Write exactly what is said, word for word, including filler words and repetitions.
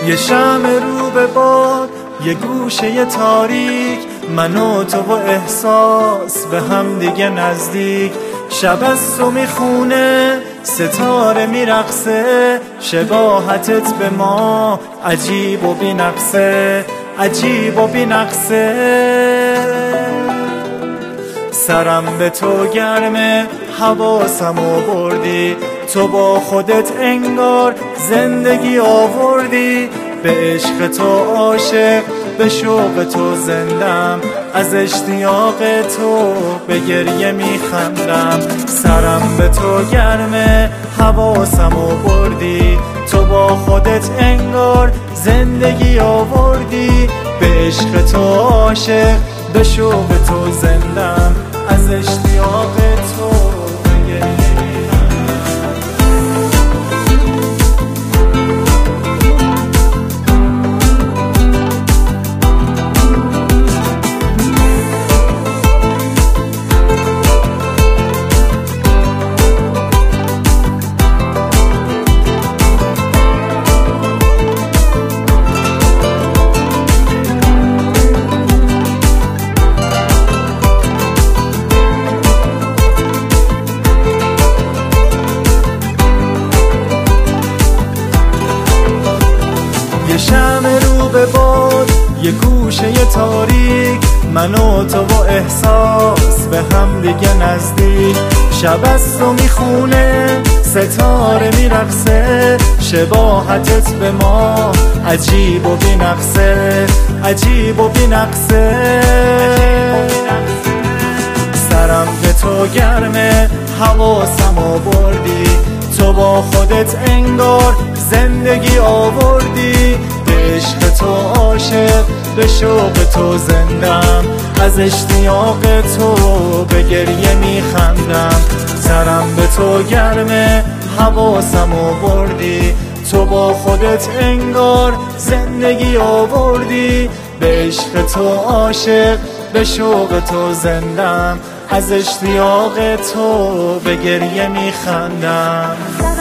یه شمع رو به باد، یه گوشه تاریک، من و تو و احساس به هم دیگه نزدیک. شب از تو میخونه، ستاره میرقصه، شباهتت به ما عجیب و بی‌نقصه، عجیب و بی‌نقصه. سرم به تو گرمه، حواسمو بردی، تو با خودت انگار زندگی آوردی. به عشق تو عاشق، به شوق تو زندم، از اشتیاق تو به گریه میخندم. سرم به تو گرمه، حواسمو بردی، تو با خودت انگار زندگی آوردی. به عشق تو عاشق، به شوق تو زندم، از اشتیاق تو به گریه میخندم. یه شمع رو به باد، یه گوشه تاریک، من و تو و احساس به هم دیگه نزدیک. شب از تو میخونه، ستاره میرقصه، شباهتت به ما عجیب و بی‌نقصه، عجیب و بی‌نقصه. سرم به تو گرمه، حواسمو بردی، تو با خودت انگار زندگی آوردی. به عشق تو عاشق، به شوق تو زندم، از اشتیاق تو به گریه میخندم. سرم به تو گرمه، حواسمو بردی، تو با خودت انگار زندگی آوردی. به عشق تو عاشق، به شوق تو زندم، از اشتیاق تو به گریه میخندم.